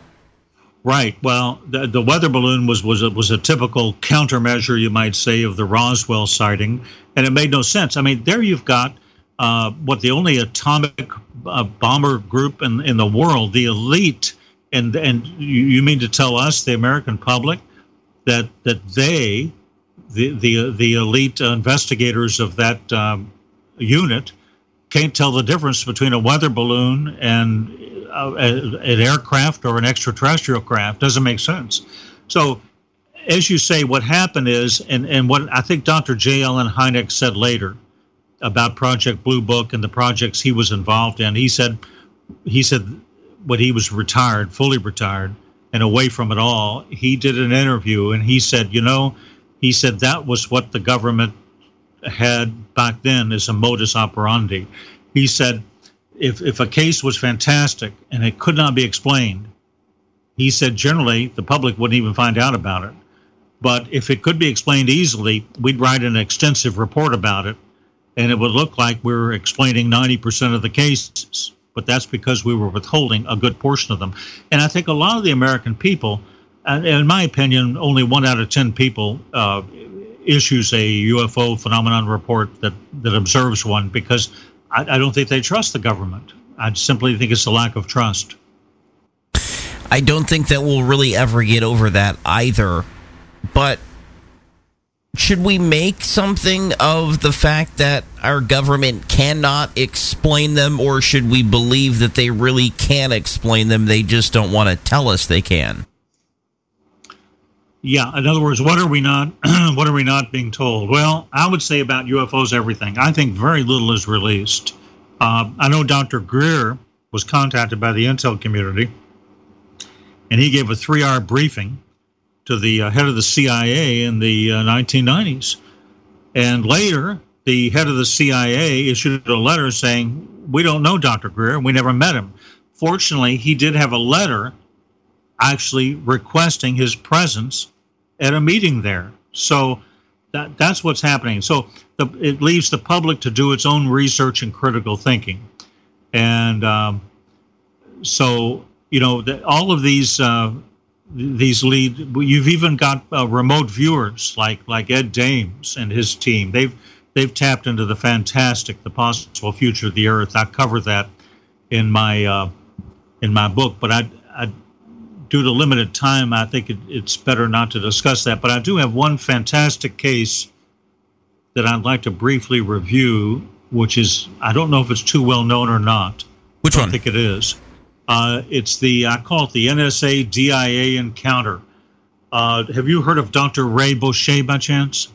Right. Well, the, the weather balloon was was a, was a typical countermeasure, you might say, of the Roswell sighting, and it made no sense. I mean, there you've got uh, what the only atomic uh, bomber group in in the world, the elite, and and you, you mean to tell us, the American public, that that they, the the the elite investigators of that um, unit, can't tell the difference between a weather balloon and uh, an aircraft or an extraterrestrial craft? Doesn't make sense. So, as you say, what happened is, and, and what I think Doctor J. Allen Hynek said later about Project Blue Book and the projects he was involved in, he said, he said when he was retired, fully retired, and away from it all, he did an interview, and he said, you know, he said that was what the government had back then as a modus operandi. He said, if if a case was fantastic and it could not be explained, he said generally the public wouldn't even find out about it. But if it could be explained easily, we'd write an extensive report about it, and it would look like we were explaining ninety percent of the cases. But that's because we were withholding a good portion of them. And I think a lot of the American people, and in my opinion, only one out of ten people uh, issues a U F O phenomenon report that, that observes one, because I, I don't think they trust the government. I simply think it's a lack of trust. I don't think that we'll really ever get over that either. But should we make something of the fact that our government cannot explain them, or should we believe that they really can explain them? They just don't want to tell us they can. Yeah, in other words, what are we not what are we not being told? Well, I would say about U F Os everything. I think very little is released. Uh, I know Doctor Greer was contacted by the intel community, and he gave a three-hour briefing to the uh, head of the C I A in the uh, nineteen nineties. And later, the head of the C I A issued a letter saying, we don't know Doctor Greer, we never met him. Fortunately, he did have a letter actually requesting his presence at a meeting there. So that that's what's happening. So the, it leaves the public to do its own research and critical thinking. And um, so, you know, the, all of these uh, these lead, you've even got uh, remote viewers like like Ed Dames and his team. They've they've tapped into the fantastic, the possible future of the Earth. I cover that in my uh, in my book, but I, I due to limited time, I think it, it's better not to discuss that. But I do have one fantastic case that I'd like to briefly review, which is, I don't know if it's too well known or not. Which one? I think it is. Uh, it's the, I call it the N S A D I A encounter. Uh, have you heard of Doctor Ray Boucher by chance?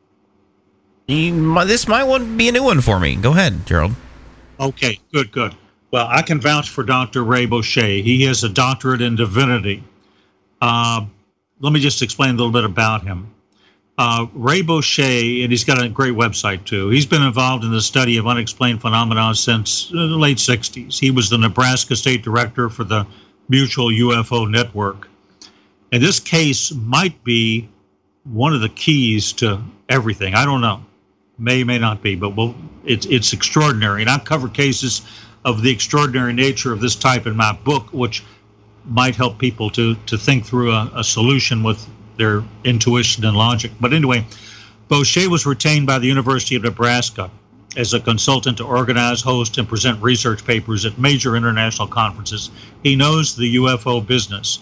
You, this might one be a new one for me. Go ahead, Gerald. Okay, good, good. Well, I can vouch for Doctor Ray Boucher. He has a doctorate in divinity. Uh, let me just explain a little bit about him. Uh, Ray Boucher, and he's got a great website too. He's been involved in the study of unexplained phenomena since the late sixties. He was the Nebraska State Director for the Mutual U F O Network. And this case might be one of the keys to everything. I don't know. May, may not be, but we'll, it's, it's extraordinary. And I've covered cases of the extraordinary nature of this type in my book, which might help people to, to think through a, a solution with their intuition and logic. But anyway, Boucher was retained by the University of Nebraska as a consultant to organize, host, and present research papers at major international conferences. He knows the U F O business.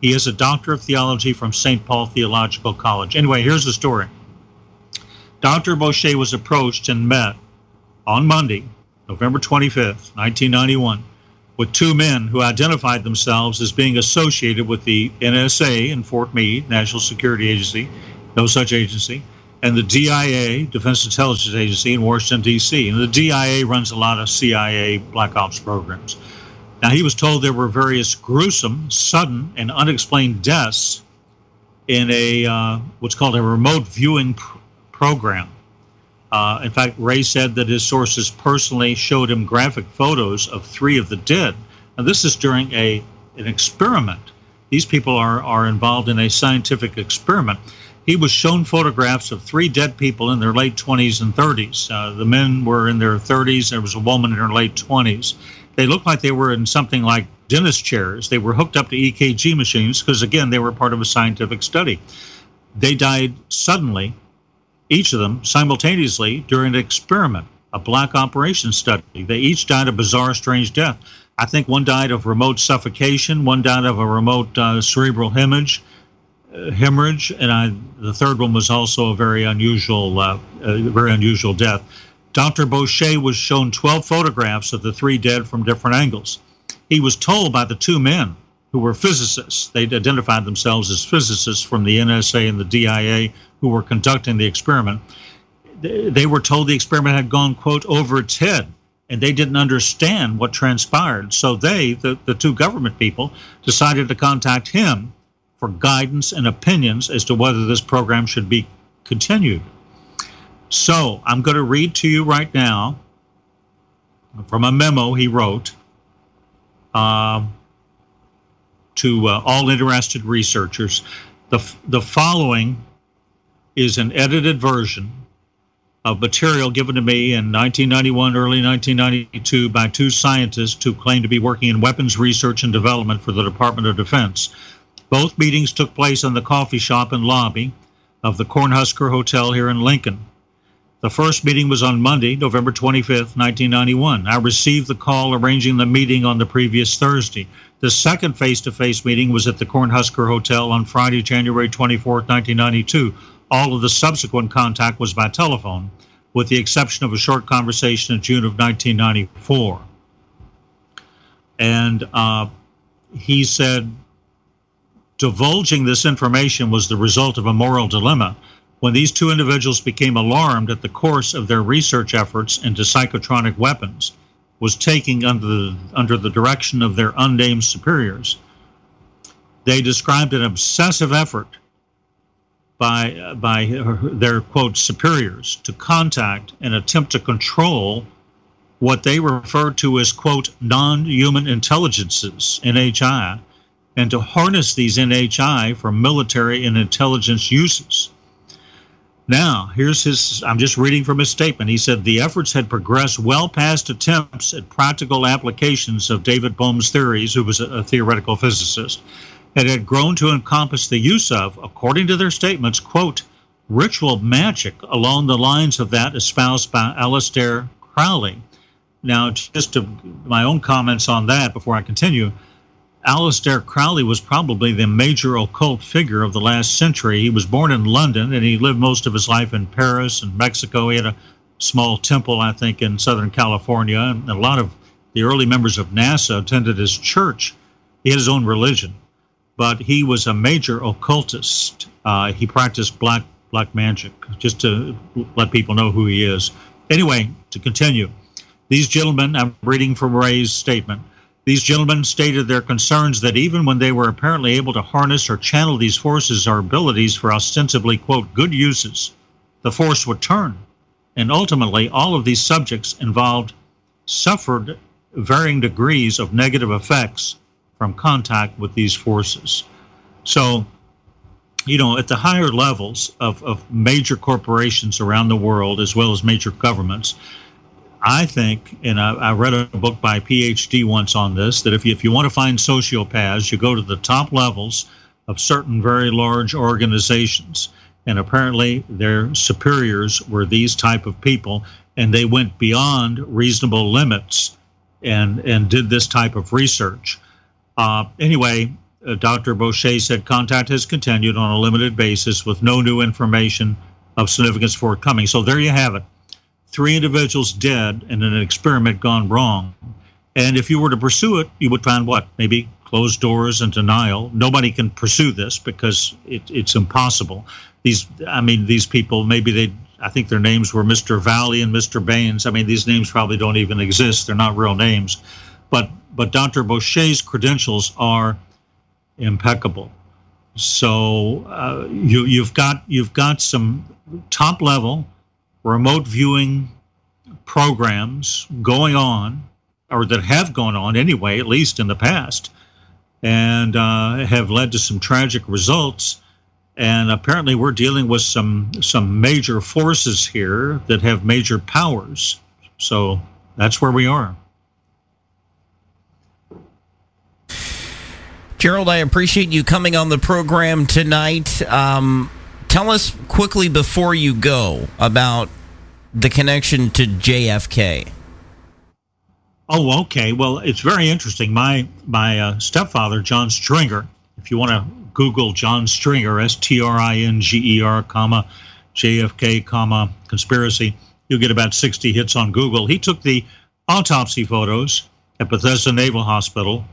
He is a doctor of theology from Saint Paul Theological College. Anyway, here's the story. Doctor Boucher was approached and met on Monday, November twenty-fifth, nineteen ninety-one, with two men who identified themselves as being associated with the N S A in Fort Meade, National Security Agency, no such agency, and the D I A, Defense Intelligence Agency in Washington, D C. And the D I A runs a lot of C I A Black Ops programs. Now, he was told there were various gruesome, sudden, and unexplained deaths in a uh, what's called a remote viewing pr- program. Uh, in fact, Ray said that his sources personally showed him graphic photos of three of the dead. Now, this is during a an experiment. These people are, are involved in a scientific experiment. He was shown photographs of three dead people in their late twenties and thirties. Uh, the men were in their thirties. There was a woman in her late twenties. They looked like they were in something like dentist chairs. They were hooked up to E K G machines because, again, they were part of a scientific study. They died suddenly, each of them simultaneously, during an experiment, a black operation study. They each died a bizarre, strange death. I think one died of remote suffocation, one died of a remote uh, cerebral hemorrhage, uh, hemorrhage, and I, the third one was also a very unusual, uh, a very unusual death. Doctor Boucher was shown twelve photographs of the three dead from different angles. He was told by the two men who were physicists, they'd identified themselves as physicists from the N S A and the D I A who were conducting the experiment. They were told the experiment had gone, quote, over its head, and they didn't understand what transpired. So they, the, the two government people, decided to contact him for guidance and opinions as to whether this program should be continued. So I'm going to read to you right now from a memo he wrote uh, to uh, all interested researchers. The, the following is an edited version of material given to me in nineteen ninety-one, early nineteen ninety-two by two scientists who claim to be working in weapons research and development for the Department of Defense. Both meetings took place in the coffee shop and lobby of the Cornhusker Hotel here in Lincoln. The first meeting was on Monday, November twenty-fifth, nineteen ninety-one. I received the call arranging the meeting on the previous Thursday. The second face-to-face meeting was at the Cornhusker Hotel on Friday, January twenty-fourth, nineteen ninety-two. All of the subsequent contact was by telephone, with the exception of a short conversation in June of nineteen ninety-four. And uh, he said, divulging this information was the result of a moral dilemma. When these two individuals became alarmed at the course of their research efforts into psychotronic weapons was taking under the, under the direction of their unnamed superiors, they described an obsessive effort by, by their, quote, superiors to contact and attempt to control what they referred to as, quote, non-human intelligences, N H I, and to harness these N H I for military and intelligence uses. Now, here's his, I'm just reading from his statement. He said, the efforts had progressed well past attempts at practical applications of David Bohm's theories, who was a, a theoretical physicist, and had grown to encompass the use of, according to their statements, quote, ritual magic along the lines of that espoused by Aleister Crowley. Now, just to my own comments on that before I continue, Aleister Crowley was probably the major occult figure of the last century. He was born in London, and he lived most of his life in Paris and Mexico. He had a small temple, I think, in Southern California, and a lot of the early members of NASA attended his church. He had his own religion, but he was a major occultist. Uh, he practiced black black magic, just to let people know who he is. Anyway, to continue, these gentlemen, I'm reading from Ray's statement, these gentlemen stated their concerns that even when they were apparently able to harness or channel these forces or abilities for ostensibly, quote, good uses, the force would turn. And ultimately, all of these subjects involved suffered varying degrees of negative effects from contact with these forces. So, you know, at the higher levels of, of major corporations around the world, as well as major governments, I think, and I, I read a book by a P H D once on this, that if you, if you want to find sociopaths, you go to the top levels of certain very large organizations. And apparently their superiors were these type of people, and they went beyond reasonable limits and, and did this type of research. Uh, anyway, uh, Doctor Boucher said contact has continued on a limited basis with no new information of significance forthcoming. So there you have it. Three individuals dead in an experiment gone wrong. And if you were to pursue it, you would find what? Maybe closed doors and denial. Nobody can pursue this because it, it's impossible. These, I mean, these people, maybe they, I think their names were Mister Valley and Mister Baines. I mean, these names probably don't even exist. They're not real names. But but Doctor Boucher's credentials are impeccable. So uh, you you've got you've got some top level remote viewing programs going on, or that have gone on anyway, at least in the past, and uh, have led to some tragic results. And apparently we're dealing with some some major forces here that have major powers. So that's where we are. Gerald, I appreciate you coming on the program tonight. Um, tell us quickly before you go about the connection to J F K. Oh, okay. Well, it's very interesting. My my uh, stepfather, John Stringer, if you want to Google John Stringer, S T R I N G E R, comma, J F K, comma, conspiracy, you'll get about sixty hits on Google. He took the autopsy photos at Bethesda Naval Hospital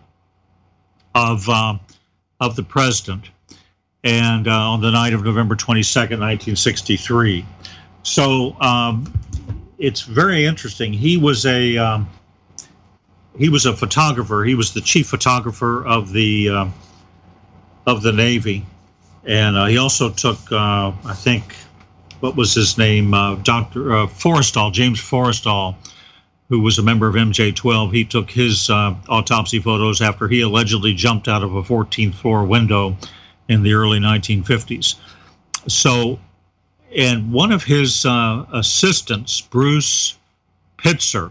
of uh, of the president, and uh, on the night of November twenty-second, nineteen sixty-three. So um, it's very interesting. He was a um, he was a photographer. He was the chief photographer of the uh, of the Navy, and uh, he also took uh, I think what was his name, uh, Doctor Uh, Forrestal, James Forrestal, who was a member of M J twelve. He took his uh, autopsy photos after he allegedly jumped out of a fourteenth floor window in the early nineteen fifties. So, and one of his uh, assistants, Bruce Pitzer,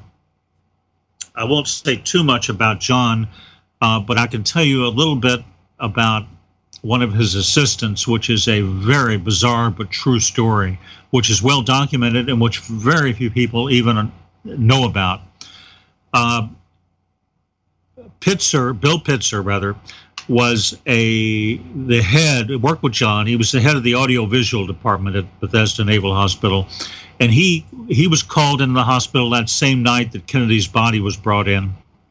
I won't say too much about John, uh, but I can tell you a little bit about one of his assistants, which is a very bizarre but true story, which is well documented and which very few people even know about. Uh, Pitzer, Bill Pitzer, rather, was a the head, worked with John. He was the head of the audiovisual department at Bethesda Naval Hospital, and he he was called into the hospital that same night that Kennedy's body was brought in.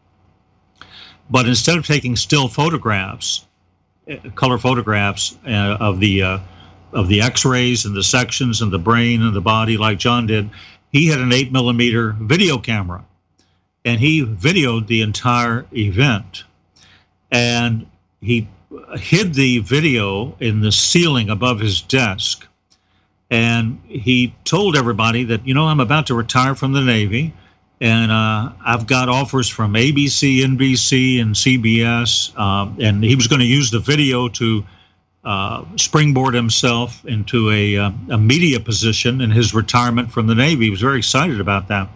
But instead of taking still photographs, color photographs uh, of the uh, of the X-rays and the sections and the brain and the body like John did, he had an eight millimeter video camera, and he videoed the entire event. And he hid the video in the ceiling above his desk. And he told everybody that, you know, I'm about to retire from the Navy, and uh, I've got offers from A B C, N B C, and C B S. Um, and he was going to use the video to uh, springboard himself into a, uh, a media position in his retirement from the Navy. He was very excited about that.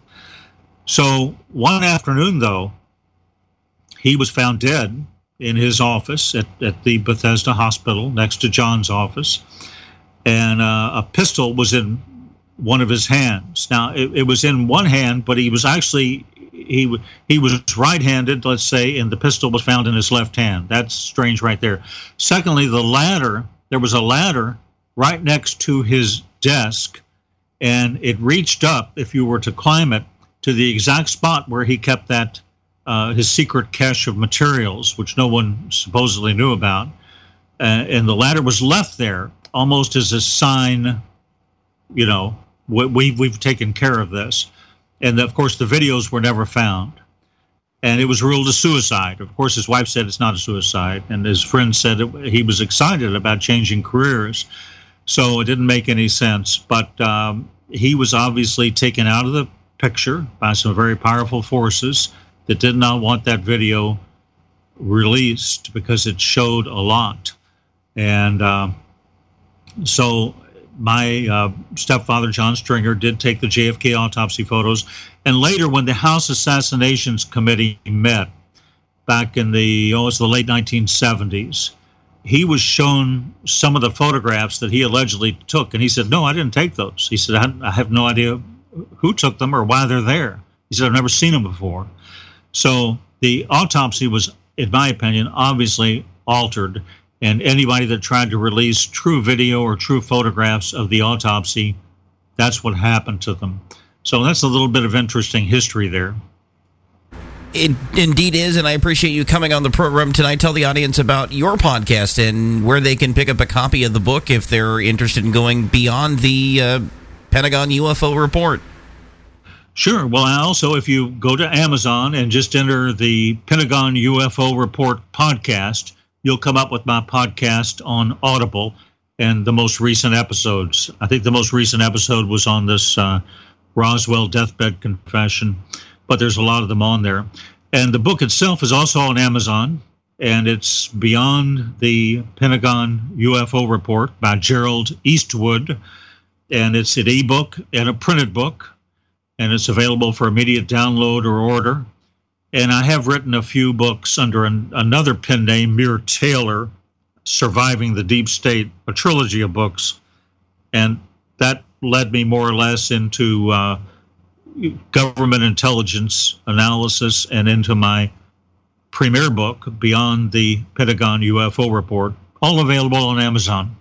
So one afternoon, though, he was found dead in his office at, at the Bethesda Hospital next to John's office. And uh, a pistol was in one of his hands. Now, it, it was in one hand, but he was actually, he, he was right-handed, let's say, and the pistol was found in his left hand. That's strange right there. Secondly, the ladder, there was a ladder right next to his desk, and it reached up, if you were to climb it, to the exact spot where he kept that Uh, his secret cache of materials, which no one supposedly knew about. Uh, and the ladder was left there almost as a sign, you know, we, we've taken care of this. And of course, the videos were never found. And it was ruled a suicide. Of course, his wife said it's not a suicide. And his friend said it, he was excited about changing careers. So it didn't make any sense. But um, he was obviously taken out of the picture by some very powerful forces that did not want that video released because it showed a lot. And uh, so my uh, stepfather, John Stringer, did take the J F K autopsy photos. And later, when the House Assassinations Committee met back in the, oh, it was the late nineteen seventies, he was shown some of the photographs that he allegedly took. And he said, no, I didn't take those. He said, I have no idea who took them or why they're there. He said, I've never seen them before. So the autopsy was, in my opinion, obviously altered. And anybody that tried to release true video or true photographs of the autopsy, that's what happened to them. So that's a little bit of interesting history there. It indeed is, and I appreciate you coming on the program tonight. Tell the audience about your podcast and where they can pick up a copy of the book if they're interested in going beyond the uh, Pentagon U F O report. Sure. Well, also, if you go to Amazon and just enter the Pentagon U F O report podcast, you'll come up with my podcast on Audible and the most recent episodes. I think the most recent episode was on this uh, Roswell deathbed confession, but there's a lot of them on there. And the book itself is also on Amazon, and it's Beyond the Pentagon U F O Report by Gerald Eastwood, and it's an ebook and a printed book, and it's available for immediate download or order. And I have written a few books under an, another pen name, Muir Taylor, Surviving the Deep State, a trilogy of books, and that led me more or less into uh, government intelligence analysis and into my premier book, Beyond the Pentagon U F O Report, all available on Amazon.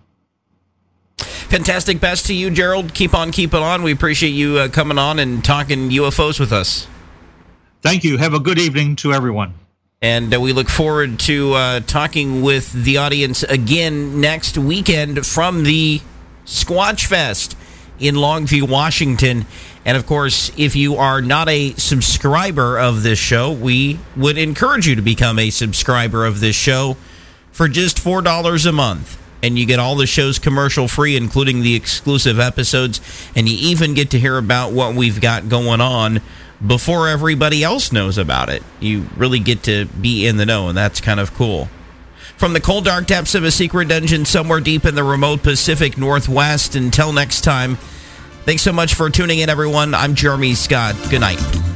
Fantastic. Best to you, Gerald. Keep on keeping on. We appreciate you uh, coming on and talking U F Os with us. Thank you. Have a good evening to everyone. And uh, we look forward to uh, talking with the audience again next weekend from the Squatch Fest in Longview, Washington. And, of course, if you are not a subscriber of this show, we would encourage you to become a subscriber of this show for just four dollars a month. And you get all the shows commercial-free, including the exclusive episodes, and you even get to hear about what we've got going on before everybody else knows about it. You really get to be in the know, and that's kind of cool. From the cold, dark depths of a secret dungeon somewhere deep in the remote Pacific Northwest, until next time, thanks so much for tuning in, everyone. I'm Jeremy Scott. Good night.